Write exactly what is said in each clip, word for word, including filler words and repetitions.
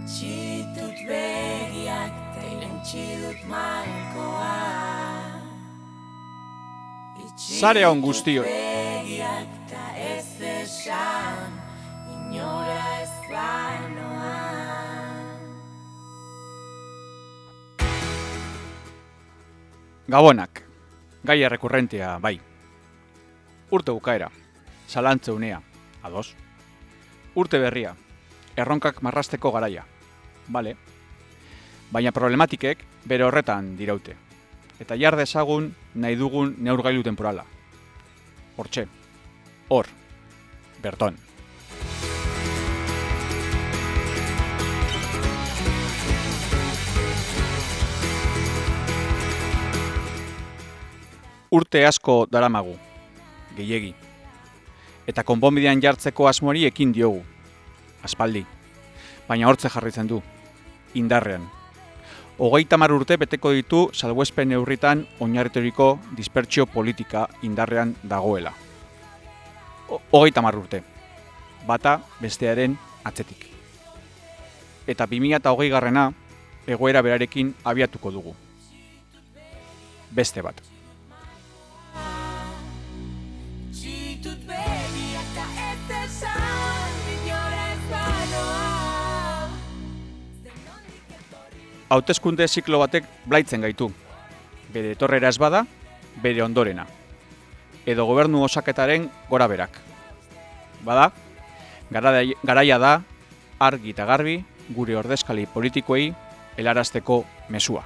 Itxitut begiak ta irentsi dut malkoa. Sare on guztioi. Begiak ta ez esan, inora ez banoa. Gabonak, gaia rekurrentea bai. Urte bukaera, zalantze unea, ados. Urte berria, erronkak marrasteko garaia, bale. Baina problematikek bere horretan diraute. Eta jar dezagun nahi dugun neurgailu temporala. Hortxe, hor, berton. Urte asko daramagu, gehiegi. Eta konponbidean jartzeko asmoari ekin diogu, aspaldi. Baina hortze jarritzen du, indarrean. Hogeita hamar urte beteko ditu salbuespen neurritan oinarrituriko dispertsio politika indarrean dagoela. Hogeita hamar urte, bata bestearen atzetik. Eta bi mila hogei garrena egoera berarekin abiatuko dugu. Beste bat. Hauteskunde ziklo batek blaitzen gaitu. Bere etorrera ez bada, bere ondorena. Edo gobernu osaketaren gora berak. Bada, garaia da, argi eta garbi, gure ordezkari politikoei helarazteko mezua.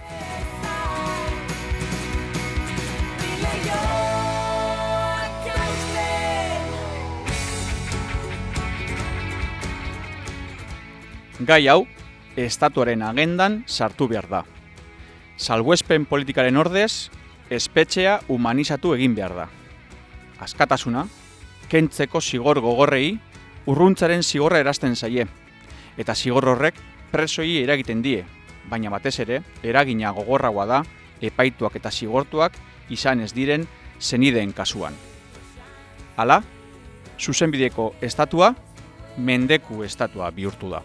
Gai hau, estatuaren agendan sartu behar da. Salbuespen politikaren ordez, espetxea humanizatu egin behar da. Askatasuna, kentzeko zigor gogorrei, urruntzaren zigorra erazten zaie. Eta zigor horrek presoi eragiten die, baina batez ere, eragina gogorragoa da, epaituak eta zigortuak izan ez diren zenideen kasuan. Hala, zuzenbideko estatua, mendeku estatua bihurtu da.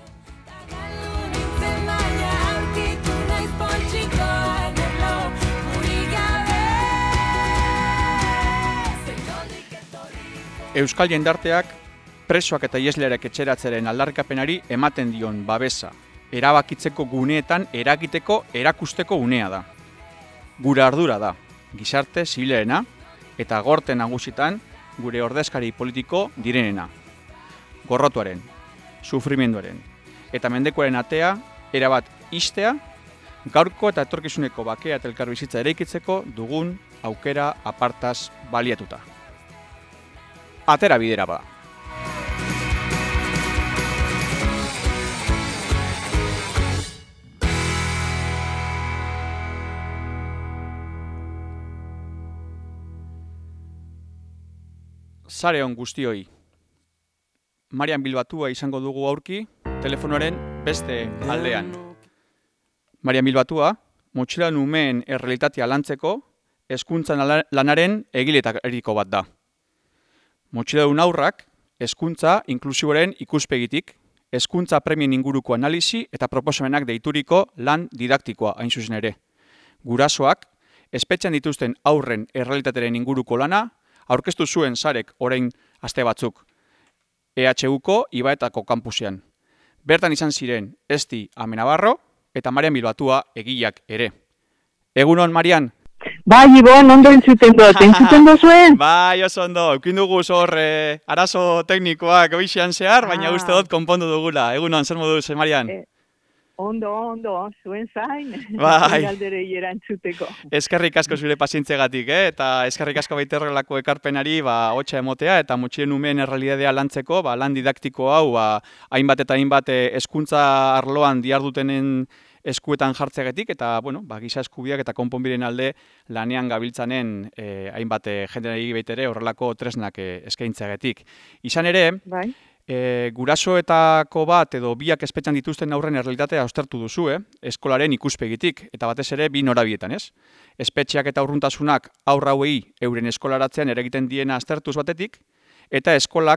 Euskal jendarteak presoak eta iesleak etxeratzeren aldarrikapenari ematen dion babesa, erabakitzeko guneetan eragiteko erakusteko unea da. Gure ardura da, gizarte zibilerena eta gorte nagusitan gure ordezkari politiko direnena. Gorrotuaren, sufrimenduaren eta mendekoaren atea erabat istea, gaurko eta etorkizuneko bakea eta elkarbizitza eraikitzeko dugun aukera apartaz baliatuta. Atera bidera bada. Sare on guztioi. Marian Bilbatua izango dugu aurki, telefonoaren beste aldean. Marian Bilbatua, motxilan umeen errealitatea lantzeko, hezkuntzan lanaren egiletariko bat da. Motxiladun aurrak, hezkuntza inklusiboren ikuspegitik, hezkuntza premien inguruko analisi eta proposamenak deituriko lan didaktikoa hain zuzen ere. Gurasoak, espetxean dituzten aurren errealitateren inguruko lana, aurkeztu zuen sarek orain aste batzuk, E H Uko Ibaetako kampusean. Bertan izan ziren Esti Amenabarro eta Marian Bilbatua egileak ere. Egunon, Marian? Bai, Ibon, ondo entzuten dut, entzuten duzuen? Bai, oso ondo, eukin dugu zor eh, arazo teknikoak goizean zehar, ah. baina uste dut konpondu dugula. Egunon, zer moduz, Marian? Eh, ondo, ondo, zuen zain, bai. Galdere hiera entzuteko. Eskerrik asko zure pazientzegatik, eh? Eta eskerrik asko baiterrelako ekarpenari, ba, hotxa emotea, eta motxilen umeen errealidadea lantzeko, ba, lan didaktiko hau, ba, hainbat eta hainbat hezkuntza arloan diardutenen eskuetan jartzeagatik eta bueno, ba, giza eskubiak eta konponbiren alde lanean gabiltzanen eh, hainbat eh, jendeari baitere horrelako tresnak eh, eskaintzeagatik. Izan ere, bai. eh, gurasoetako bat edo biak espetxan dituzten aurren errealitatea aztertu duzu, eh? Eskolaren ikuspegitik eta batez ere bi norabietan, ez? Espetxeak eta urruntasunak aurra hauei euren eskolaratzean eragiten diena aztertuz batetik eta eskolak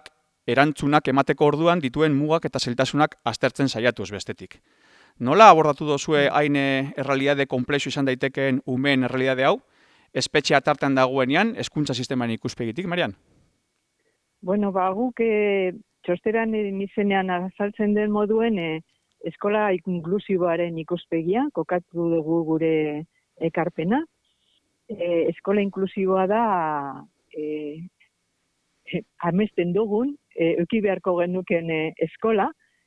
erantzunak emateko orduan dituen mugak eta zailtasunak aztertzen saiatuz bestetik. Nola abordatu dozue hain errealitate komplexu izan daitekeen umeen errealitate hau, espetxea tartean dagoenean, hezkuntza sistemaren ikuspegitik, Marian? Bueno, ba, guk e, txosteran izenean azaltzen den moduen e, eskola inklusiboaren ikuspegia, kokatu dugu gure ekarpena. E, eskola inklusiboa da e, e, amesten dugun, e, euki beharko genuken e, eskola,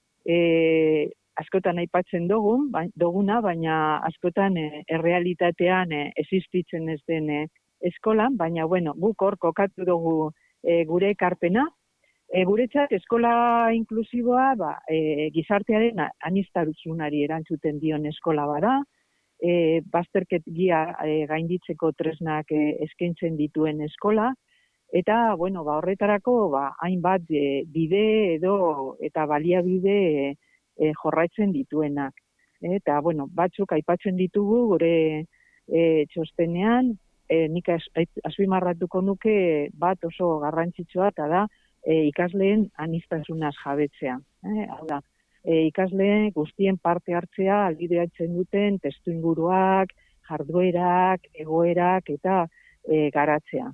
e, askotan aipatzen dugun, ba, duguna, baina askotan e, errealitatean e, existitzen ez den e, eskolan, baina bueno, guk hor kokatu dugu e, gure ekarpena. E, guretzat eskola inklusiboa ba, e, gizartearen aniztasunari erantzuten dion eskola bada, e, bazterket gia e, gainditzeko tresnak e, eskaintzen dituen eskola, eta bueno, ba, horretarako ba, hainbat e, bide edo eta baliabide e, e, jorraitzen dituenak. Eta bueno, batzuk aipatzen ditugu gure e, txostenean, e, nik azpimarratuko nuke bat oso garrantzitsua eta da e, ikasleen anistasunaz jabetzea. E, hau da, e, ikasleen guztien parte hartzea ahalbideratzen duten testuinguruak, jarduerak, egoerak eta e, garatzea.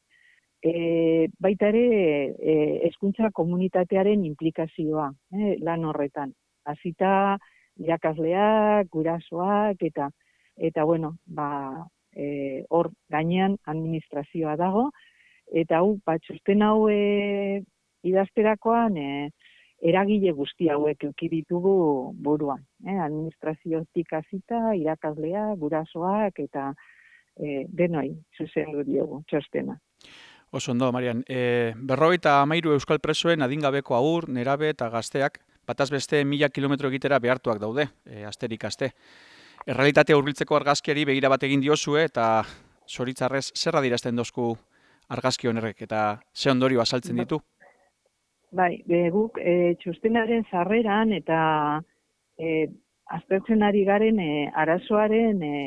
E, baita ere, e, hezkuntza komunitatearen implikazioa e, lan horretan. Hasita irakasleak, gurasoak eta eta bueno, ba, e, hor gainean administrazioa dago, eta hau, ba, txosten hau e, idazterakoan e, eragile guzti hauek eduki ditugu buruan. E, administraziotik hasita, irakasleak, gurasoak eta e, denoi zuzendu diogu txostena. Oso ondo, Marian. E, berrogeita hamairu euskal presoen adingabeko haur, nerabe eta gazteak, bataz beste mila kilometro egitera behartuak daude, e, asterik aste. Errealitatea hurbiltzeko argazkiari begira bat egin diozue eta zoritzarrez zer adierazten dozku argazki honerrek eta ze ondorio azaltzen ditu? Bai, be, guk e, txostenaren sarreran eta e, aztertzen ari garen e, arazoaren e,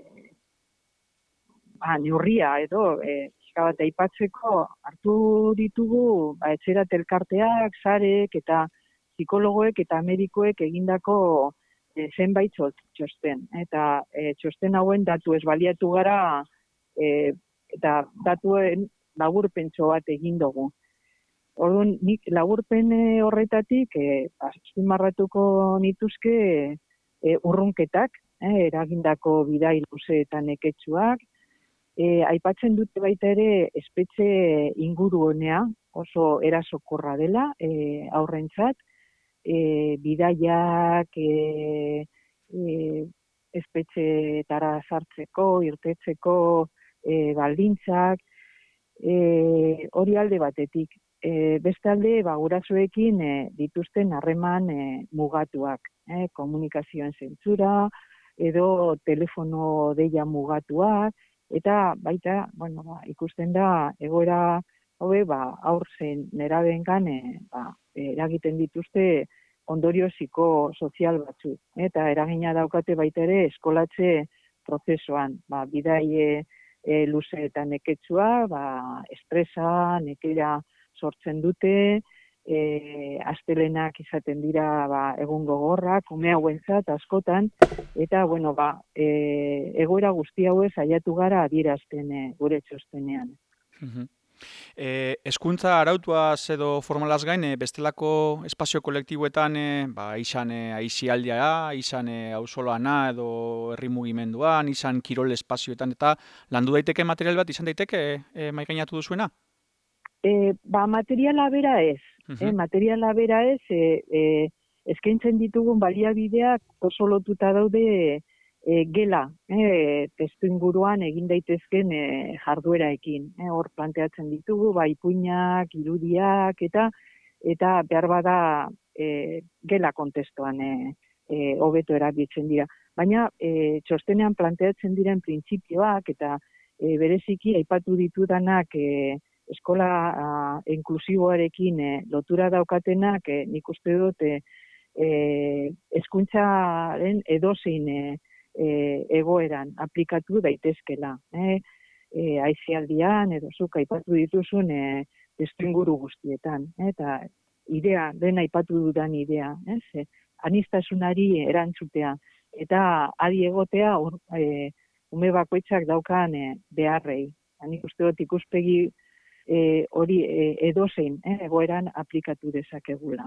ba, neurria edo e, bat aipatzeko hartu ditugu ba, etxerat elkarteak, sarek eta psikologoek eta medikoek egindako e, zenbait txosten. Eta e, txosten hauen datu ez baliatu gara e, eta datuen laburpentso bat egin dugu. Orduan, nik laburpen horretatik e, azpimarratuko nituzke e, urrunketak, e, eragindako bidai luze eta neketsuak. E, aipatzen dute baita ere espetxe inguru honea, oso erasokorra dela e, aurrentzat, e, bidaiak, e, e, espetxeetara sartzeko, irtetzeko e, baldintzak, e, hori alde batetik. E, bestalde, ba, gurasoekin e, dituzten harreman e, mugatuak, e, komunikazioen zentzura, edo telefono deia mugatuak, eta baita, bueno, ba, ikusten da egoera hobe, ba, aur zein nerabeengan e, ba, eragiten dituzte ondorio psikosozial batzuk. Eta eragina daukate baita ere eskolatze prozesuan, ba, bidai e, e, luze eta neketsua, ba, estresa, nekera sortzen dute, e, astelenak izaten dira ba, egun gogorrak, ume hauentzat askotan, eta bueno, ba, e, egoera guzti hauez saiatu gara adierazten e, gure txostenean. Uh-huh. E, hezkuntza arautuaz edo formalaz gain, e, bestelako espazio kolektiboetan, e, ba, izan e, aizialdia, izan e, auzolana edo herri mugimenduan, izan kirol espazioetan, eta landu daiteke material bat izan daiteke e, maigainatu duzuena? E, ba, materiala bera ez. Uh-huh. e, materiala bera ez, e, e, eskaintzen ditugun baliabideak oso lotuta daude e, gela, e, testu inguruan egin daitezken e, jardueraekin. E, hor planteatzen ditugu, ba, ipuinak, irudiak, eta eta behar bada e, gela kontestuan e, e, hobeto erabiltzen dira. Baina e, txostenean planteatzen diren printzipioak eta e, bereziki aipatu ditudanak e, eskola uh, inklusiboarekin eh, lotura daukatenak, eh, nik uste dut eh, hezkuntzaren edozein eh, eh, egoeran aplikatu daitezkela. Eh? Eh, aizialdian, edo zuk aipatu dituzun eh, testuinguru guztietan. Eh? Eta idea, dena aipatu dudan idea, ez? E, anistasunari erantzutea, eta adi egotea or, e, ume bakoitzak daukan e, beharrei. Nik uste dut ikuspegi e, hori e, edozein e, egoeran aplikatu dezakegula.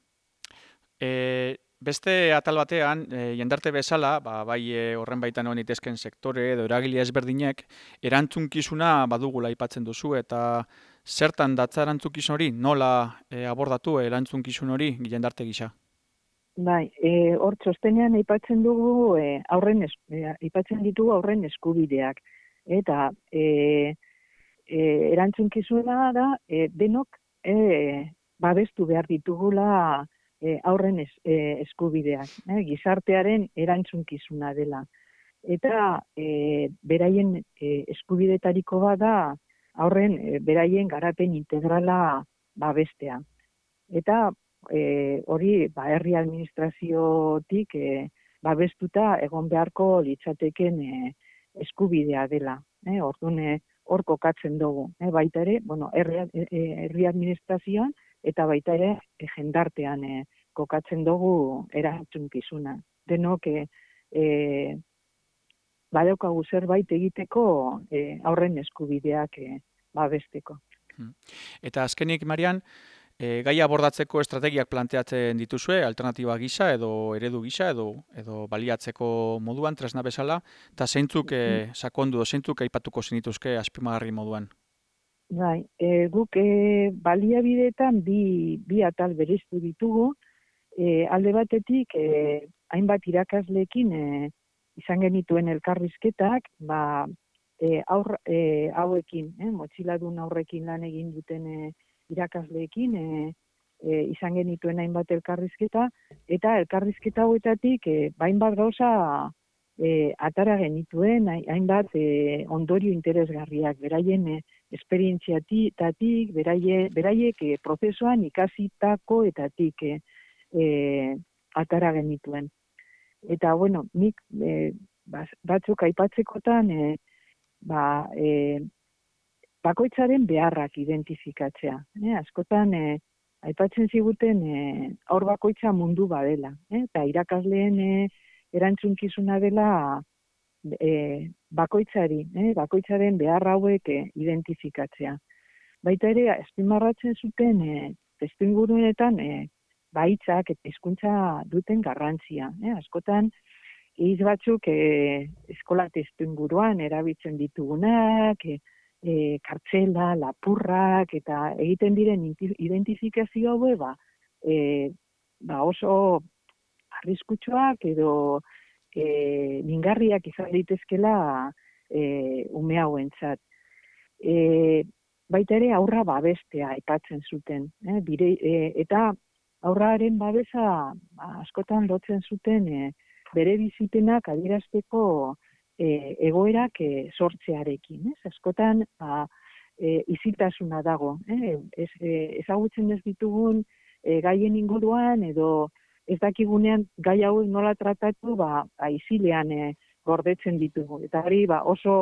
E, beste atal batean, e, jendarte bezala, ba, bai e, horren baitan egon daitezkeen sektore edo eragile ezberdinek, erantzunkizuna badugula aipatzen duzu, eta zertan datza erantzukizun hori, nola e, abordatu erantzunkizun hori jendarte gisa? Bai, e, hor txostenean aipatzen dugu e, aurren es, e, aipatzen ditugu aurren eskubideak, eta e, e, erantzunkizuna da e, denok e, babestu behar ditugula e, aurren es, e, eskubideak, e, gizartearen erantzunkizuna dela. Eta e, beraien e, eskubidetariko bada aurren e, beraien garapen integrala babestea. Eta e, hori ba, herri administraziotik e, babestuta egon beharko litzateken e, eskubidea dela. E, Orduan e, hor kokatzen dugu. E, baita ere, bueno, herri, e, herri administrazioan eta baita ere e, jendartean e, kokatzen dugu erantzunkizuna. Denok e, e, badaukagu zerbait egiteko e, aurren eskubideak e, babesteko. Eta azkenik, Marian, e, gaia abordatzeko estrategiak planteatzen dituzue, alternatiba gisa edo eredu gisa edo edo baliatzeko moduan tresna bezala, eta zeintzuk e, sakondu, zeintzuk aipatuko zenituzke azpimarri moduan? Bai, e, guk e, baliabideetan bi, bi atal bereiztu ditugu, e, alde batetik e, hainbat irakasleekin e, izan genituen elkarrizketak, ba, e, aur, e, hauekin, eh, motxiladun aurrekin lan egin duten e, irakasleekin, e, e, izan genituen hainbat elkarrizketa, eta elkarrizketa hauetatik e, hainbat gauza e, atara genituen, hainbat e, ondorio interesgarriak, beraien e, esperientziatatik, beraie, beraiek e, prozesuan ikasitakoetatik e, e, atara genituen. Eta, bueno, nik e, batzuk aipatzekotan, e, ba, e, bakoitzaren beharrak identifikatzea. E, askotan, e, aipatzen ziguten e, aur bakoitza mundu badela. E, eta irakasleen e, erantzunkizuna dela e, bakoitzari, e, bakoitzaren behar hauek e, identifikatzea. Baita ere, azpimarratzen zuten e, testuinguruetan e, baitzak eta hizkuntza duten garrantzia. Eh? Askotan, hitz batzuk e, eskola testuinguruan erabiltzen ditugunak, e, e, kartzela, lapurrak, eta egiten diren identifikazio hau ba, e, ba oso arriskutsuak edo e, mingarriak izan daitezkela e, ume hauentzat. E, baita ere aurra babestea aipatzen zuten. Eh? Bire, e, eta aurraren babesa askotan lotzen zuten e, bere bizipenak adierazteko e, egoerak e, sortzearekin. Ez? Askotan ba, e, izitasuna dago. Eh? Ez, e, ezagutzen ez ditugun e, gaien inguruan edo ez dakigunean gai hauek nola tratatu ba, ba, izilean e, gordetzen ditugu. Eta hori ba, oso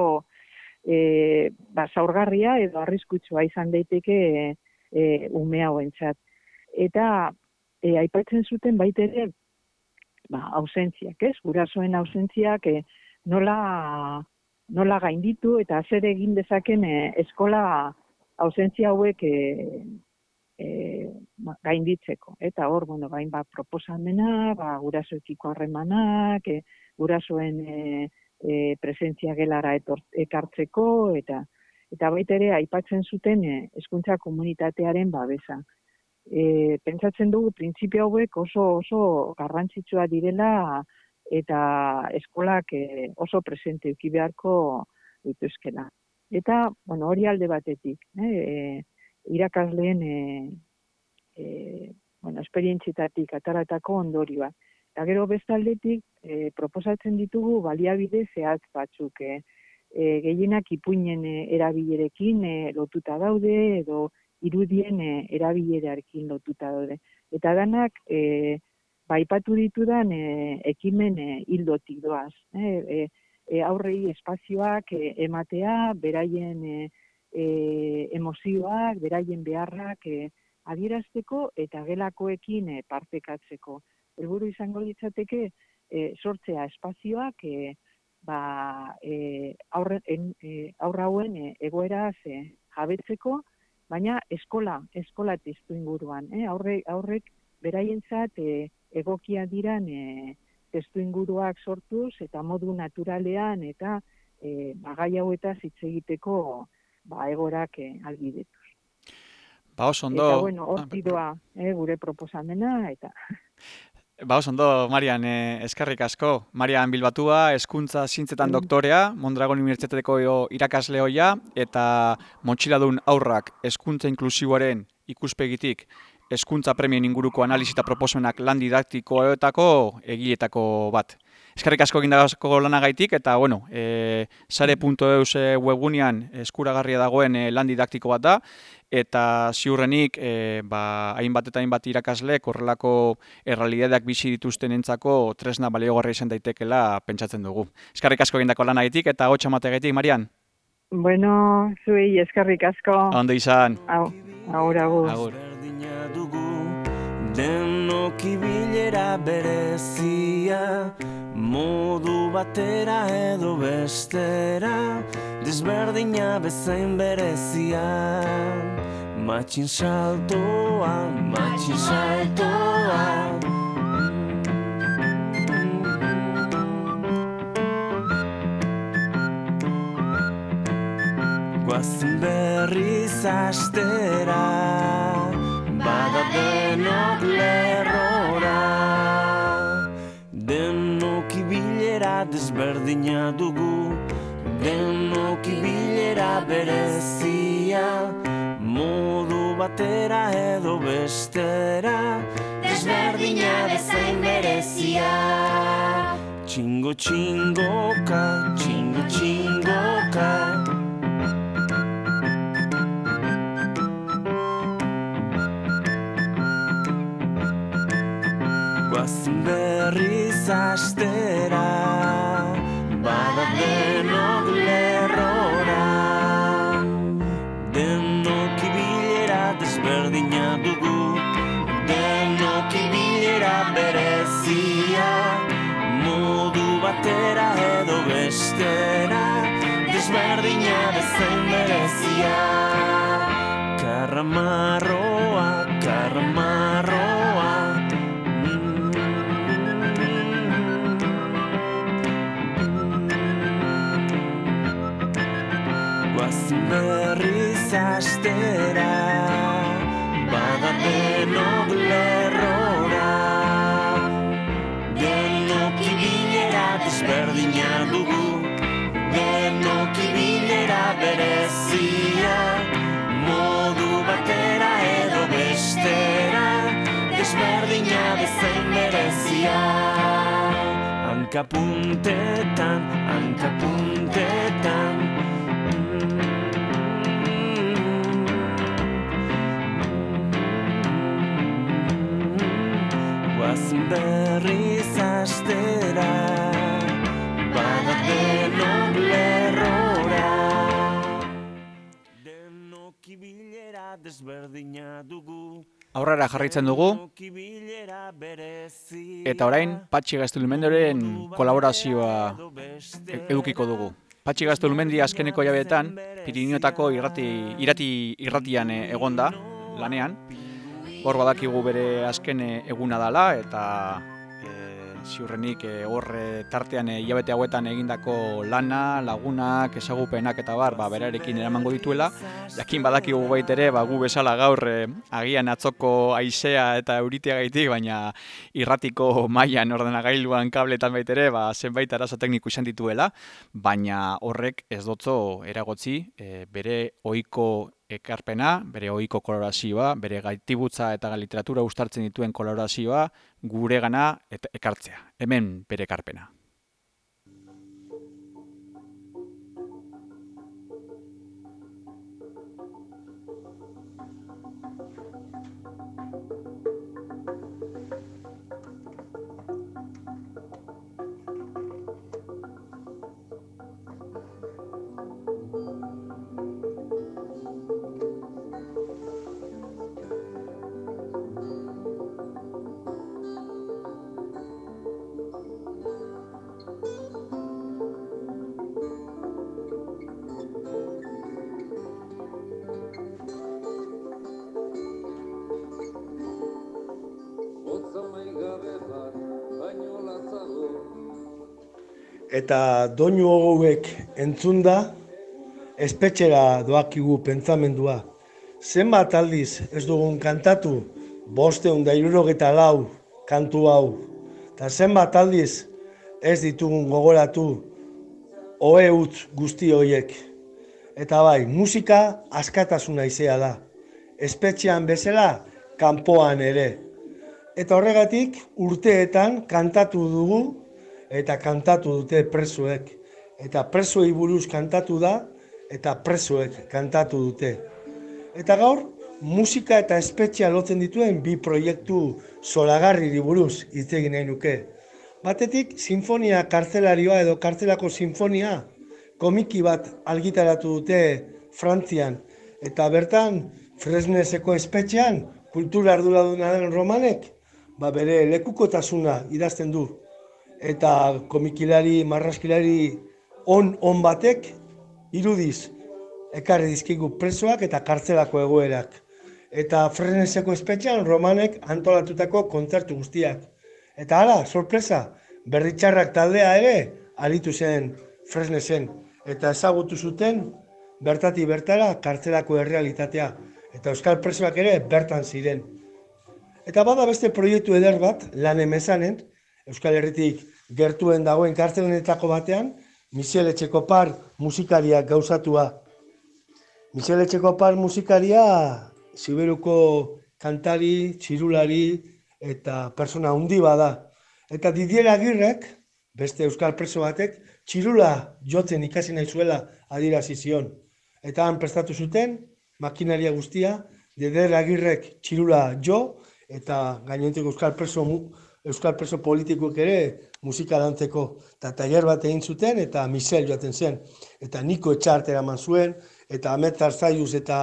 e, ba, zaurgarria edo arriskutsua izan daiteke e, e, ume hauentzat. Eta E, aipatzen zuten baita ere ba, ausentziak, ez? Gurasoen ausentziak e, nola, nola gainditu eta zer egin dezaken e, eskola ausentzia hauek e, e, ba, gainditzeko. Eta hor, bueno, gain ba, proposamena, ba, gurasoekiko harremanak, e, gurasoen e, e, presentzia gelara etor, ekartzeko, eta, eta baita ere aipatzen zuten e, hezkuntza komunitatearen babesa. E, pentsatzen dugu printzipio hauek oso oso garrantzitsua direla eta eskolak e, oso presente eduki beharko dituzkela. Eta, bueno, hori alde batetik, eh, e, irakasleen e, e, bueno, esperientzitatik ataratako ondorioak. Eta gero bestaldetik e, proposatzen ditugu baliabide zehatz batzuk, e, e, gehienak ipuinen e, erabilerekin e, lotuta daude edo irudien e, erabilerarekin lotuta daude. Eta danak, e, baipatu ditudan e, ekimen e, hildotik doaz. E, e, e, aurrei espazioak e, ematea, beraien e, e, emozioak, beraien beharrak e, adierazteko eta gelakoekin e, partekatzeko. Helburu izango litzateke e, sortzea espazioak e, ba, e, aurre, en, e, aurra hauen e, egoeraz e, jabetzeko, baina eskola, eskola testu inguruan. E, aurre, aurrek beraientzat e, egokia diran e, testu inguruak sortuz eta modu naturalean eta e, bagai hauetaz hitz egiteko ba, egorak e, albidetuz. Ba, oso ondo... Eta, bueno, hortidoa e, gure proposamena, eta... Ba, oso ondo, Marian, eh, eskerrik asko. Marian Bilbatua, hezkuntza zientzetan doktorea, Mondragon Unibertsitateko irakasle ohia, eta motxiladun haurrak hezkuntza inklusiboaren ikuspegitik hezkuntza premien inguruko analizi eta proposamenak lan didaktikoetako egietako bat. Eskerrik asko egindako lanagaitik, eta, bueno, e, sare puntu eus webgunean eskuragarria dagoen e, lan didaktiko bat da, eta ziurrenik e, ba, hainbat eta hainbat irakaslek horrelako errealitateak bizi dituztenentzako tresna baliogarria izan daitekela pentsatzen dugu. Eskerrik asko egindako lanagaitik eta hotsa emateagatik, Marian. Bueno, zuei eskerrik asko. Ondo izan. Hau, agur, agur. Agur. Denok ibilera berezia, modu batera edo bestera, desberdina bezain berezia. Matxin saltoa, matxin saltoa. Guazen berriz astera, bada denok lerrora. Denok ibilera desberdina dugu, denok ibilera berezia, modu batera edo bestera, desberdina bezain berezia. Txingo txingoka, txingo txingoka. Guazen berriz astera, bada denok lerrora. Denok ibilera desberdina dugu, denok ibilera berezia, modu batera edo bestera, desberdina bezain berezia. Karramarroa, karramarroa. Guazen berriz astera, bada denok lerrora. Denok ibilera desberdina dugu, denok ibilera berezia, modu batera edo bestera, desberdina bezain berezia. Hankapuntetan, hankapuntetan, guazen berriz astera, bada denok lerrora. Denok ibilera desberdina dugu, Aurrera jarraitzen dugu, eta orain Patxi Gaztelumendiren kolaborazioa edukiko dugu. Patxi Gaztelumendi azkeneko jabeetan Pirinioetako irrati, irrati irratian egonda, lanean. Hor badakigu bere azken eguna dela, eta e, ziurrenik e, hor tartean hilabete hauetan egindako lana, lagunak, ezagupenak eta bar, ba, berarekin eramango dituela. Jakin badakigu bait ere, ba, gu bezala gaur e, agian atzoko haizea eta euriteagaitik, baina irratiko mailan ordenagailuan kabletan bait ere, ba, zenbait arazo tekniko izan dituela, baina horrek ez dotzo eragotzi e, bere ohiko ekarpena, bere ohiko kolorazioa, bere gaitibutza eta literatura uztartzen dituen kolorazioa guregana eta ekartzea. Hemen bere ekarpena. eta doinu hauek entzunda, espetxera doakigu pentsamendua. Zenbat aldiz ez dugun kantatu, bosteun da hirurogeita lau kantu hau. Eta zenbat aldiz ez ditugun gogoratu ohe utz guzti horiek. Eta bai, musika askatasuna izea da. Espetxean bezala, kanpoan ere. Eta horregatik urteetan kantatu dugu eta kantatu dute presoek. Eta presoei buruz kantatu da eta presoek kantatu dute. Eta gaur, musika eta espetxea lotzen dituen bi proiektu zoragarriri buruz hitz egin nahi nuke. Batetik, sinfonia kartzelarioa edo kartzelako sinfonia komiki bat argitaratu dute Frantzian. Eta bertan, Fresneseko espetxean, kultura arduraduna den Romanek, ba bere lekukotasuna idazten du. Eta komikilari, marraskilari on-on batek irudiz ekarri dizkigu presoak eta kartzelako egoerak. Eta Fresneseko espetxean Romanek antolatutako kontzertu guztiak. Eta hala, sorpresa, Berritxarrak taldea ere aritu zen Fresnesen. Eta ezagutu zuten bertatik bertara kartzelako errealitatea. Eta euskal presoak ere bertan ziren. Eta bada beste proiektu eder bat, lan emezanen, Euskal Herritik gertuen dagoen kartzelenetako batean, Michel Etxekopar musikariak gauzatua. Michel Etxekopar musikaria Siberuko kantari, txirulari eta persona handi bada. Eta Didier Agirrek, beste euskal preso batek, txirula jotzen ikasi nahi zuela adierazi zion. Eta han prestatu zuten, makinaria guztia, Didier Agirrek txirula jo, eta gainontzeko euskal preso, euskal preso politikoek ere musika dantzeko. Eta tailer bat egin zuten, eta Michel joaten zen. Eta Niko Etxart eraman zuen, eta Amet Arzaiuz eta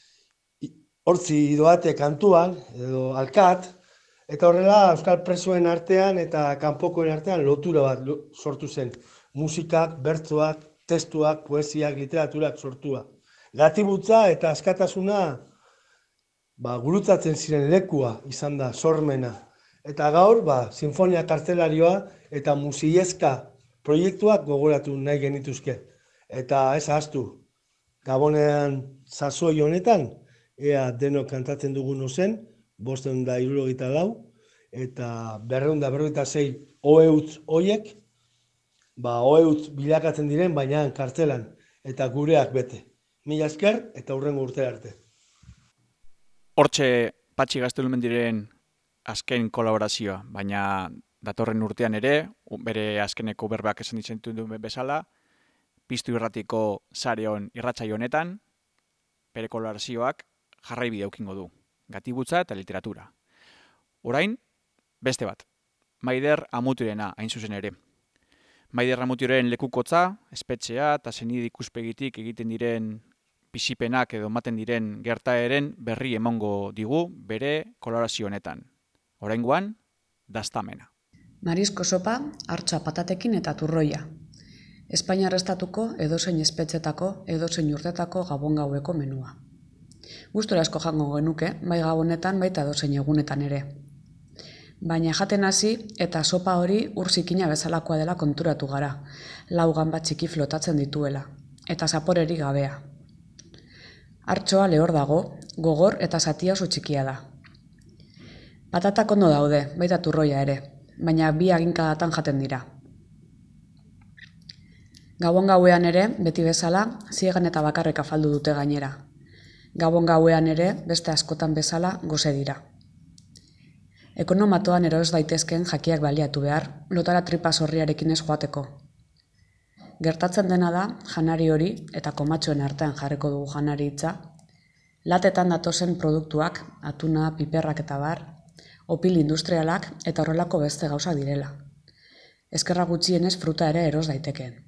hortzi doate kantuan, edo alkat, eta horrela euskal presoen artean eta kanpokoen artean lotura bat sortu zen. Musikak, bertsoak, testuak, poesiak, literaturak sortua. Gatibutza eta askatasuna ba, gurutzatzen ziren lekua izan da, sormena. Eta gaur, ba, sinfonia kartzelarioa eta musilezka proiektuak gogoratu nahi genituzke. Eta ez ahaztu, Gabonean sasoi honetan, ea denok kantatzen dugun ozen, bosteun da hirurogeita lau, eta berreun da berrogeita sei oheutz hoiek, ba oheutz bilakatzen diren, baina kartzelan, eta gureak bete. Mila esker eta hurrengo urtera arte. Hortxe Patxi Gaztelumendiren azken kolaborazioa, baina datorren urtean ere, bere azkeneko berbak esan dizentu duen bezala, Piztu Irratiko sareon irratsaio honetan, bere kolaborazioak jarraibide eukingo du, gatibutza eta literatura. Orain, beste bat, Maider Amutirena hain zuzen ere. Maider Amutiren lekukotza, espetxea eta senide ikuspegitik egiten diren pisipenak edo ematen diren gertaeren berri emango digu bere kolaborazio honetan. Oraingoan, Dastamena. Marisko sopa, hartza patatekin eta turroia. Espainiar estatuko edozein espetxetako, edozein urtetako gabon gaueko menua. Gustura asko jango genuke, bai gabonetan baita edozein egunetan ere. Baina jaten hasi eta sopa hori ur zikina bezalakoa dela konturatu gara, laugan bat txiki flotatzen dituela, eta zaporeri gabea. Hartxoa lehor dago, gogor eta zatia oso txikia da. Patatak ondo daude, baita turroia ere, baina bi aginkadatan jaten dira. Gabon gauean ere, beti bezala, ziegan eta bakarrik afaldu dute gainera. Gabon gauean ere, beste askotan bezala, goze dira. Ekonomatoan eros daitezken jakiak baliatu behar, lotara tripa zorriarekin ez joateko. Gertatzen dena da, janari hori, eta komatxoen artean jarriko dugu janari hitza, latetan datozen produktuak, atuna, piperrak eta bar, opil industrialak eta horrelako beste gauza direla. Ezkerra gutxienez fruta ere eros daitekeen.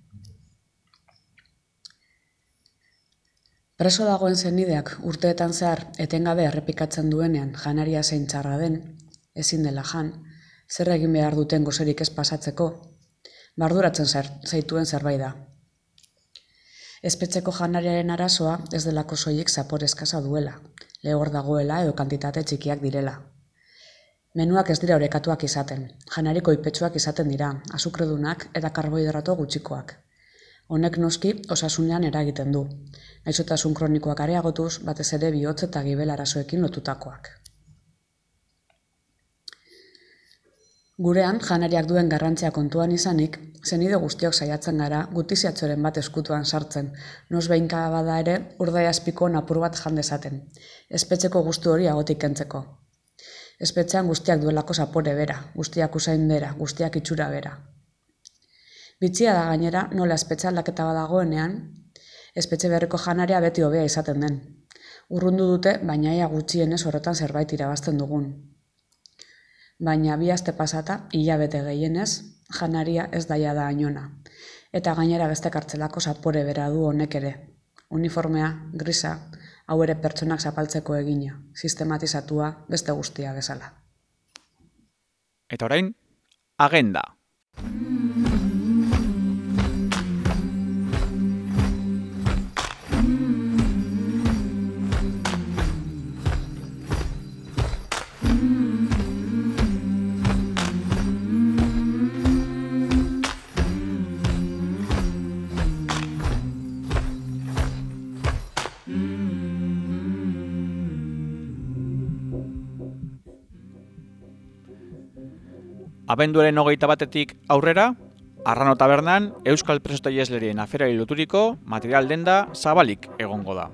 Preso dagoen zenideak urteetan zehar etengabe errepikatzen duenean janaria zein txarra den, ezin dela jan, zer egin behar duten gozerik ez pasatzeko, barduratzen zaituen zerbait da. Espetxeko janariaren arazoa ez delako soilik zapor eskasa duela, lehor dagoela edo kantitate txikiak direla. Menuak ez dira orekatuak izaten, janariko ipetsuak izaten dira, azukredunak eta karbohidrato gutxikoak. Honek noski osasunean eragiten du, gaixotasun kronikoak areagotuz, batez ere bihotz eta gibel arazoekin lotutakoak. Gurean, janariak duen garrantzia kontuan izanik, zenide guztiok saiatzen gara gutiziatxoren bat eskutuan sartzen, nosbeinka bada ere urdai azpiko apur bat jan dezaten, espetxeko gustu hori agotik kentzeko. Espetxean guztiak duelako zapore bera, guztiak usain bera, guztiak itxura bera. Bitxia da gainera, nola espetxe aldaketa badagoenean, espetxe berriko janaria beti hobea izaten den. Urrundu dute, baina ia gutxienez horretan zerbait irabazten dugun. Baina bi aste pasata, hilabete gehienez, janaria ez daia da ainona. Eta gainera beste kartzelako zapore bera du honek ere. Uniformea, grisa, hau ere pertsonak zapaltzeko egina, sistematizatua beste guztia bezala. Eta orain, agenda. Abenduaren hogeita batetik aurrera, Arrano Tabernan Euskal Preso eta Iheslarien aferari loturiko material denda zabalik egongo da.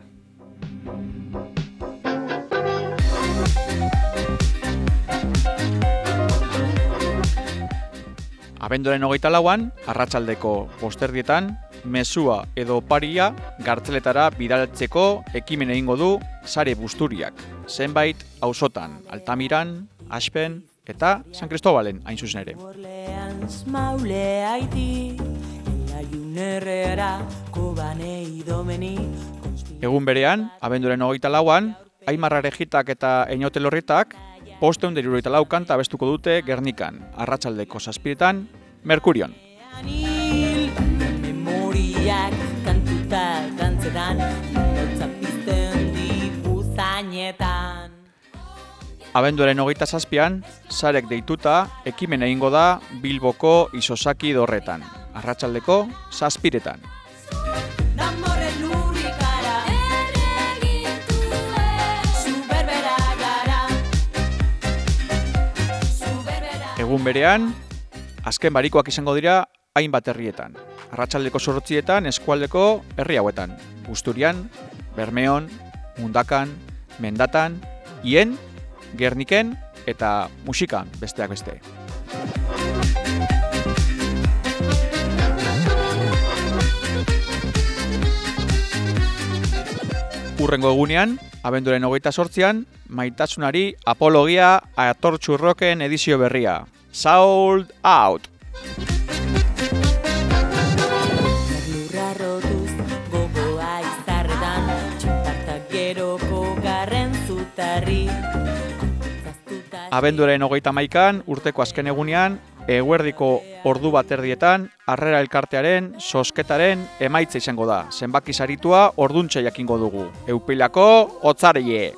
Abenduaren hogeita lauan, arratsaldeko bosterdietan, mezua edo oparia gartzeletara bidaltzeko ekimen egingo du Sare Busturiak, zenbait auzotan, Altamiran, Aspen eta San Cristobalen hain zuzen ere. Egun berean, abenduaren hogeita lauan, Aimar Arejitak eta Eñote Lorritak bostehun eta hirurogeita lau kanta abestuko dute Gernikan, arratsaldeko zazpiretan, Merkurion. Memoriak kantuta dantzetan, gautza pizten dibuzainetan. Abenduaren hogeita zazpian, Sarek deituta ekimen egingo da Bilboko Isosaki dorretan, arratsaldeko zazpiretan. Egun berean, azken barikoak izango dira hainbat herrietan. Arratsaldeko zorrotzietan eskualdeko herri hauetan. Busturian, Bermeon, Mundakan, Mendatan, Ien, Gerniken eta Musikan besteak beste. Hurrengo egunean, abenduaren hogeita zortzian, Maitasunari apologia atortxurroken edizio berria. Sold out! Abenduaren hogeita hamaikan, urteko azken egunean, eguerdiko ordu bat erdietan, Harrera Elkartearen sosketaren emaitza izango da. Zenbaki saritua orduntxe jakingo dugu. Eupilako Otzarie!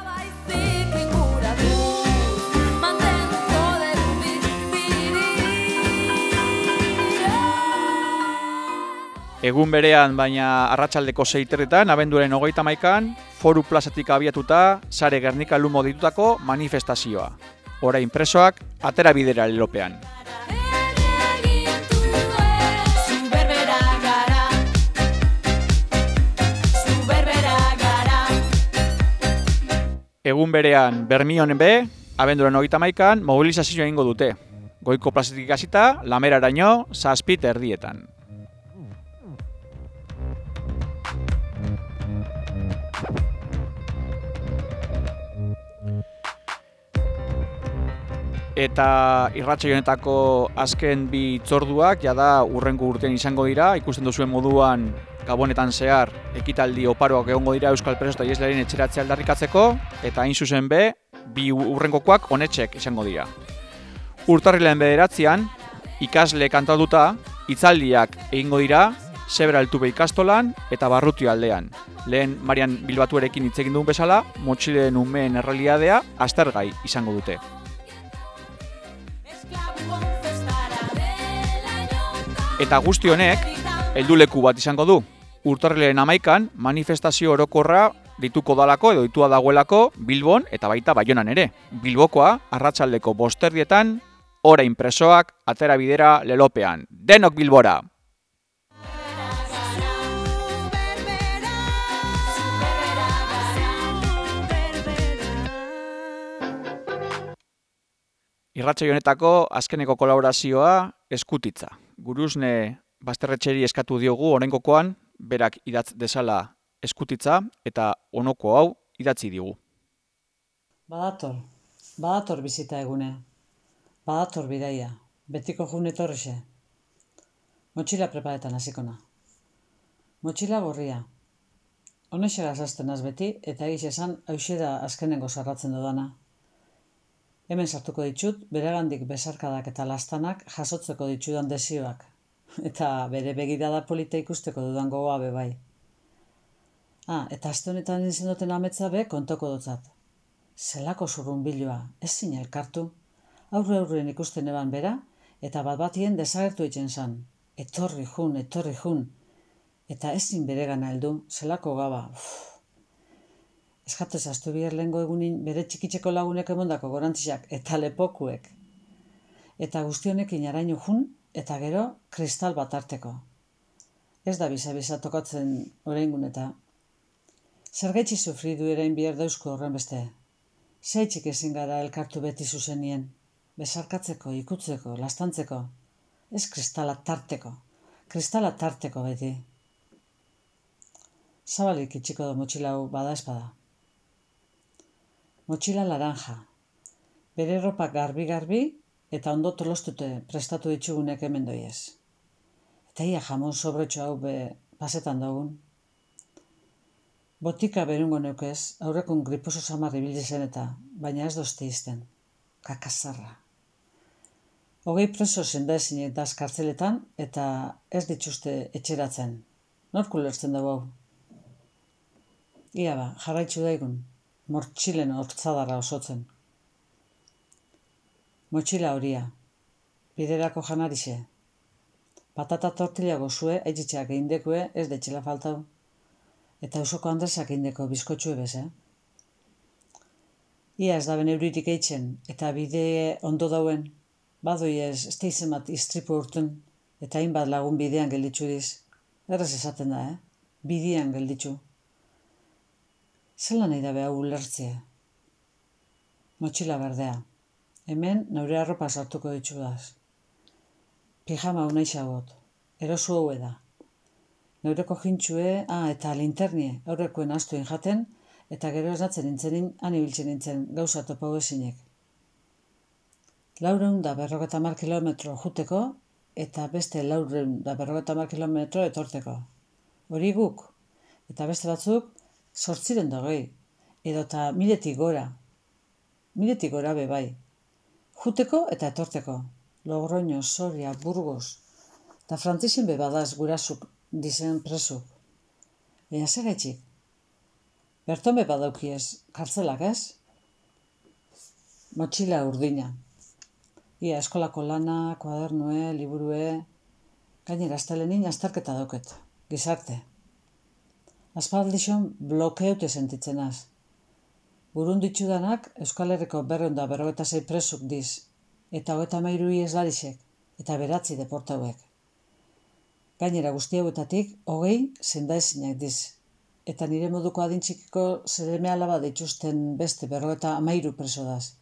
Egun berean, baina arratsaldeko seiterretan, abenduaren hogeita hamaikan, Foru plazatik abiatuta, Sare Gernika Lumo ditutako manifestazioa. Orain presoak, atera bidera lelopean. Egun berean, Bermionen be, abenduaren hogeita hamaikan, mobilizazioa egingo dute. Goiko plazatik hasita, Lameraraino, zazpit erdietan. Eta irratsaio honetako azken bi hitzorduak jada hurrengo urtean izango dira, ikusten duzuen moduan Gabonetan zehar ekitaldi oparoak egongo dira Euskal Preso eta Iheslarien etxeratzea aldarrikatzeko, eta hain zuzen be, bi hurrengokoak honetxek izango dira. Urtarrilaren bederatzian, ikasle kantalduta, hitzaldiak egingo dira, Zebra Altube ikastolan eta Barrutio aldean. Lehen Marian Bilbatuarekin hitz egin dugun bezala, motxileen umeen errealitatea aztergai izango dute. Eta guzti honek, helduleku bat izango du. Urtarrilaren hamaikan manifestazio orokorra dituko dalako edo ditua dagoelako Bilbon eta baita Baionan ere. Bilbokoa arratsaldeko bosterdietan, orain presoak atera bidera lelopean. Denok Bilbora! Irratsaio honetako azkeneko kolaborazioa Eskutitza. Guruzne Basterretxeri eskatu diogu oraingokoan berak idatz dezala Eskutitza eta honoko hau idatzi digu. Badator, badator bizita egune. Badator bidaia, betiko jun etorrixe. Motxila preparetan hasikona. Motxila gorria. Honexera zazten az beti eta egiz esan hauxe da azkenengo sarratzen dudana. Hemen sartuko ditut, beregandik besarkadak eta lastanak jasotzeko ditudan desioak. Eta bere begirada polita ikusteko dudan gogoa bebai. Ah, eta aste honetan izan duten ametza be kontoko dutzat. Zelako zurrunbilua, ez zina elkartu. Aurre aurren ikusten eban bera, eta bat batien desagertu itzen zan. Etorri jun, etorri jun. Eta ezin bere gana heldu, zelako gaba. Uff. Eskatu ezaztu biher lehengo egunin bere txikitzeko lagunek emondako gorantziak eta lepokuek. Eta guztionekin araino jun, eta gero kristal bat arteko. Ez da bisa-bisa tokatzen oraingun eta. Zergaitzi sufridu erain bihar dauzko horren beste. Zeitzik ezin gara elkartu beti zuzenien. Besarkatzeko, ikutzeko, lastantzeko. Ez kristala tarteko. Kristala tarteko beti. Zabalik itxiko da motxila hau bada espada. Motxila laranja. Bere ropak garbi-garbi eta ondo tolostute prestatu ditzugunek hemen doiez. Eta ia jamon sobretxo hau be pasetan dugun. Botika berungo neukez, aurrekun griposo samarri bildezen eta, baina ez dozte izten. Kakazarra. Hogei preso zenda ezinek daz kartzeletan eta ez dituzte etxeratzen. Norku lertzen dugu hau. Ia ba, jarraitzu daigun. Mortxilen hortzadarra osotzen. Motxila horia. Biderako janarixe. Patata tortilla gozue, aitzitxeak eindekue, ez detxela faltau. Eta Eusoko Andresak eindeko bizkotxue bez, eh? Ia ez da ben euririk eitzen, eta bide ondo dauen. Badoi ez, ez teizen bat istripu urtun, eta hainbat lagun bidean gelditzu diz. Errez esaten da, eh? Bidean gelditzu. Zelan nahi dabe hau ulertzea? Motxila berdea. Hemen neure arropa sartuko ditxudaz. Pijama unaizagot. Erosu hau da. Neureko jintxue, ah, eta linternie, aurrekoen astuin jaten, eta gero esnatzen nintzenin, han ibiltzen nintzen gauza topau ezinek. Laureun da berrogeta mar kilometro juteko, eta beste laureun da berrogeta mar kilometro etorteko. Hori guk, eta beste batzuk, sortziren dogei, edota miletik gora. Miletik gora bebai. Juteko eta etorteko. Logroño, Soria, Burgos. Eta frantzizin bebadaz gurasuk dizen presuk. Baina segaitxik. Berton bebadaukiez, kartzelak ez? Motxila urdina. Ia eskolako lana, kuadernue, liburue. Gainera astelenin azterketa dauket. Gizarte. Aspaldixon blokeute sentitzen az. Burun ditzudanak Euskal Herriko berreun da berrogeta sei presuk diz, eta hogeta mairu iesladixek, eta beratzi deportauek. Gainera guzti hauetatik, hogei zendaezinak diz, eta nire moduko adintxikiko zereme alaba dituzten beste berrogeta amairu preso daz.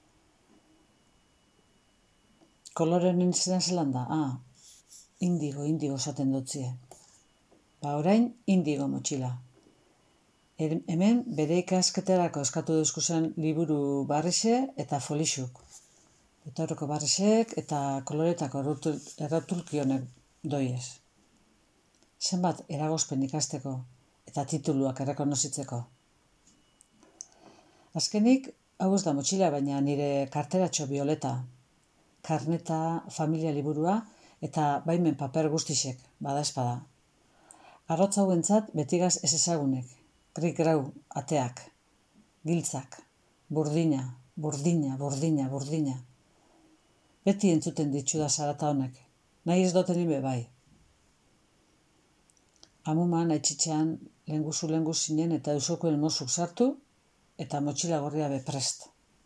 Koloren nintzena zelan da, ah, indigo, indigo zaten dutzie. Ba orain, indigo motxila. Er, hemen bere ikasketerako eskatu duzkuzen liburu barrixe eta folixuk. Eta horreko barrixek eta koloretako erratulkionek doiez. Zenbat eragozpen ikasteko eta tituluak errekonozitzeko. Azkenik, hau ez da motxila baina nire karteratxo bioleta. Karneta, familia liburua eta baimen paper guztixek, bada espada. Arrotz hauentzat betigaz ez ezagunek, grik grau ateak, giltzak, burdina, burdina, burdina, burdina. Beti entzuten ditxuda zarata honek, nahi ez doten ime bai. Amuman aitzitxean lenguzu lengu zinen eta eusokuen mozuk sartu eta motxila gorria beprest.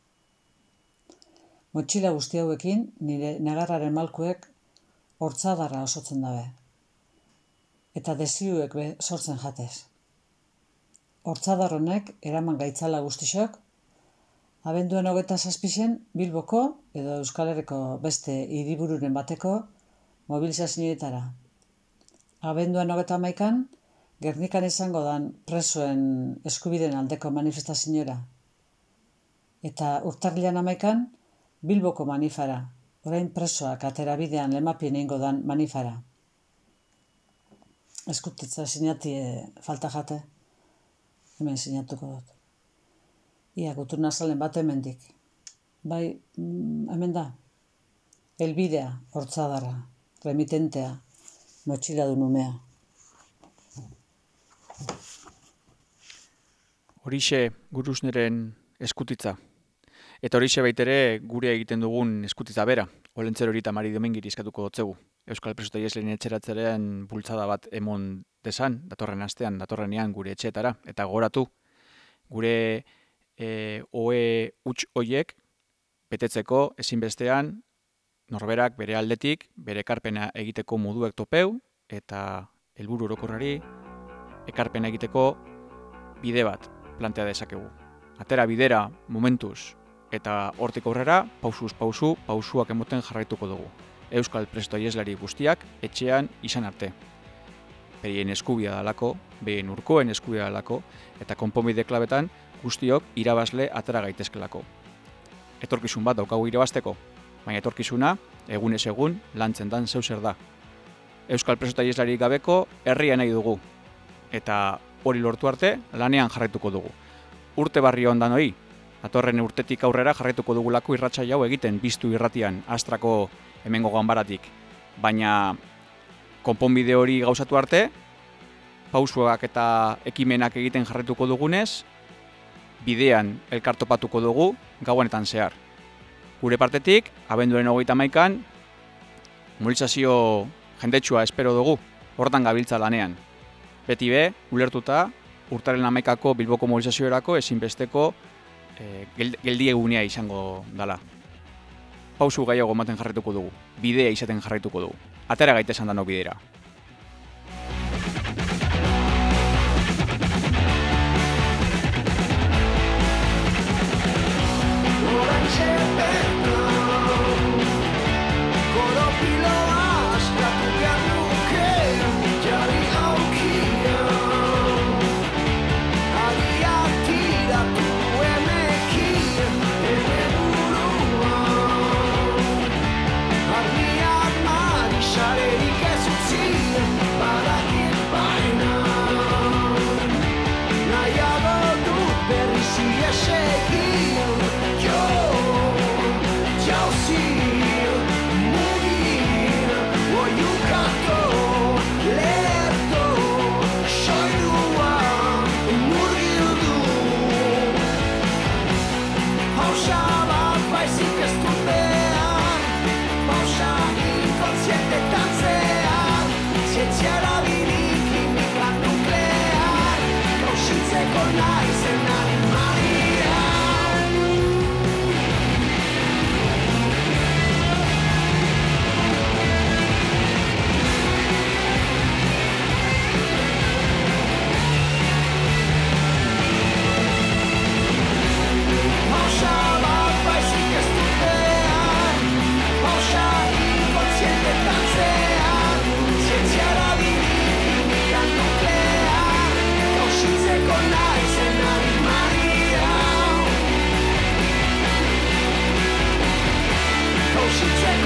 Motxila guzti hauekin nire negarraren malkuek hortzadarra osotzen dabe. Eta desiuek be sortzen jatez. Hortzadar honek eraman gaitzala guztixok, abenduan hogeta zazpixen Bilboko edo Euskal Herriko beste hiribururen bateko mobilizazioetara. Abenduan hogeta hamaikan, Gernikan izango dan presoen eskubideen aldeko manifestaziora. Eta urtarrilan hamaikan, Bilboko manifara, orain presoak atera bidean lemapien egingo dan manifara. Eskutitza sinati falta jate, hemen sinatuko dut. Ia, gutur nazalen bat hemendik. Bai, mm, hemen da. Elbidea, hortzadarra, remitentea, motxila du numea. Horixe gurusneren eskutitza. Eta horixe baitere gure egiten dugun eskutitza bera. Olentzer hori eta Mari Domingiri eskatuko dotzegu. Euskal Preso eta Ieslen etxeratzearen bultzada bat emon desan, datorren astean, datorrenean gure etxeetara. Eta goratu, gure e, oe huts hoiek betetzeko ezinbestean norberak bere aldetik, bere ekarpena egiteko moduek topeu, eta helburu orokorrari ekarpena egiteko bide bat plantea dezakegu. Atera bidera momentuz, eta hortik aurrera, pausuz pausu, pausuak emoten jarraituko dugu. Euskal Preso Ieslari guztiak etxean izan arte. Berien eskubia dalako, berien urkoen eskubia dalako, eta konponbide klabetan guztiok irabazle atera gaitezkelako. Etorkizun bat daukagu irabazteko, baina etorkizuna, egunez egun, lantzen dan zeu zer da. Euskal Preso Ieslari gabeko herria nahi dugu, eta hori lortu arte lanean jarraituko dugu. Urte barri ondan hori, datorren urtetik aurrera jarraituko dugulako irratsaio hau egiten biztu irratian, Astrako hemengo ganbaratik. Baina konponbide hori gauzatu arte, pausuak eta ekimenak egiten jarraituko dugunez, bidean elkartopatuko dugu gauanetan zehar. Gure partetik, abenduaren hogeita hamaikan, mobilizazio jendetsua espero dugu, hortan gabiltza lanean. Beti be, ulertuta, urtaren hamaikako Bilboko mobilizazioerako ezinbesteko e, geldi egunea izango dala. Pausu gehiago ematen jarraituko dugu, bidea izaten jarraituko dugu. Atera gaitesan danok bidera. She